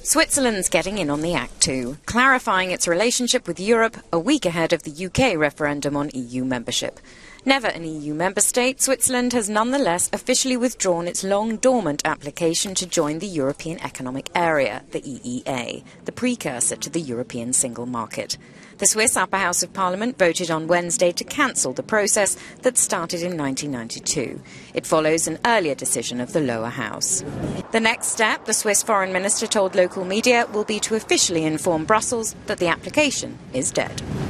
Switzerland's getting in on the Act too, clarifying its relationship with Europe a week ahead of the UK referendum on EU membership. Never an EU member state, Switzerland has nonetheless officially withdrawn its long-dormant application to join the European Economic Area, the EEA, the precursor to the European single market. The Swiss Upper House of Parliament voted on Wednesday to cancel the process that started in 1992. It follows an earlier decision of the lower house. The next step, the Swiss foreign minister told local media, will be to officially inform Brussels that the application is dead.